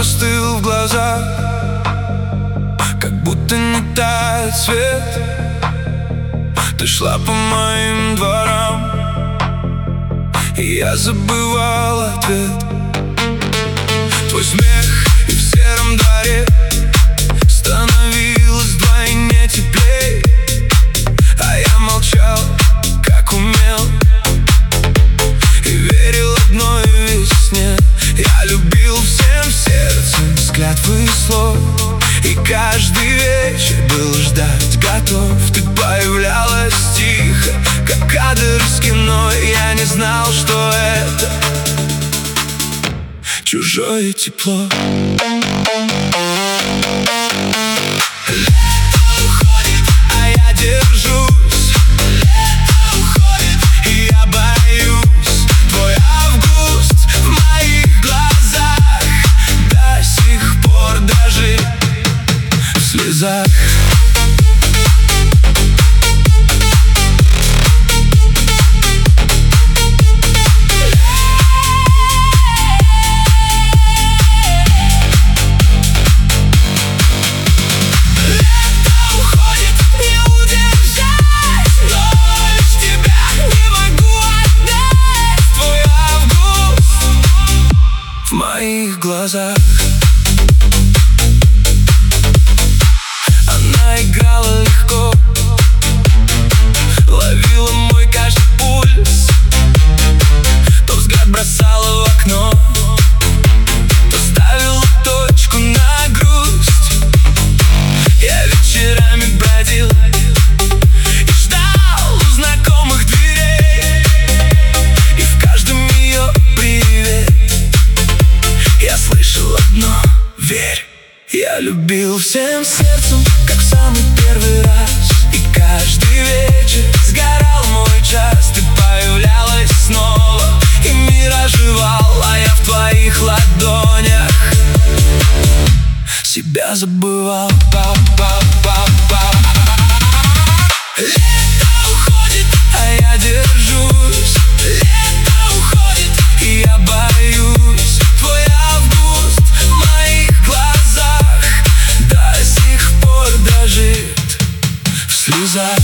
застыл в глазах, как будто не тает свет. Ты шла по моим дворам, и я забывал ответ. Твой смех и в сером дворе становилось вдвойне теплей, а я молчал, как умел, и верил одной весне. Я любил всем сердцем взгляд твоих слов, и каждый вечер был ждать готов. Ты появлялась тихо, как кадр из кино, и я не знал, что это чужое тепло. Лето уходит, а я держусь. Лето уходит, и я боюсь. Твой август в моих глазах до сих пор дрожит в слезах. В моих глазах она играла легко, ловила мой каждый пульс, то взгляд бросала в окно, то ставила точку на грусть. Я вечерами бродил и ждал у знакомых дверей, и в каждом ее привет я слышал одно: верь. Я любил всем сердцем, как в самый первый раз, и каждый вечер сгорал мой час. Ты появлялась снова, и мир оживал, а я в твоих ладонях себя забывал. Лето уходит, а я держусь. Лето уходит, и я боюсь. Твой август в моих глазах до сих пор дрожит в слезах.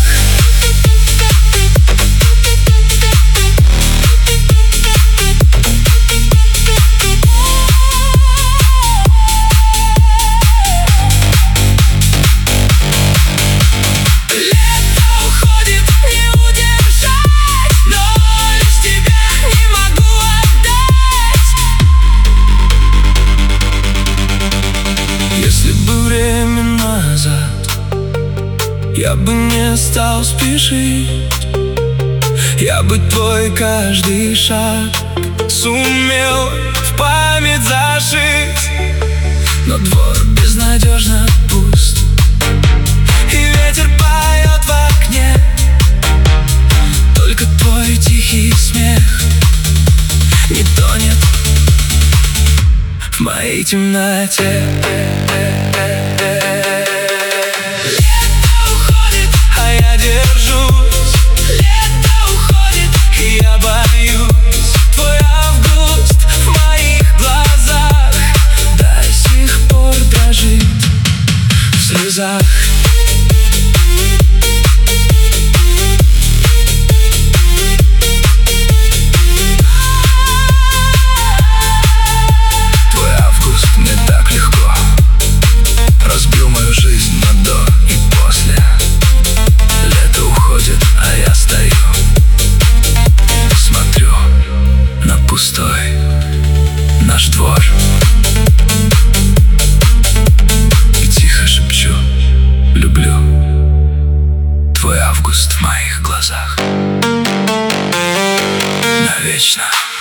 Я бы не стал спешить, я бы твой каждый шаг сумел в память зашить. Но двор безнадежно пуст, и ветер поет в окне, только твой тихий смех не тонет в моей темноте. Твой август мне так легко разбил мою жизнь на до и после. Лето уходит, а я стою, смотрю на пустой наш двор и тихо шепчу: люблю. Твой август в моих глазах навечно.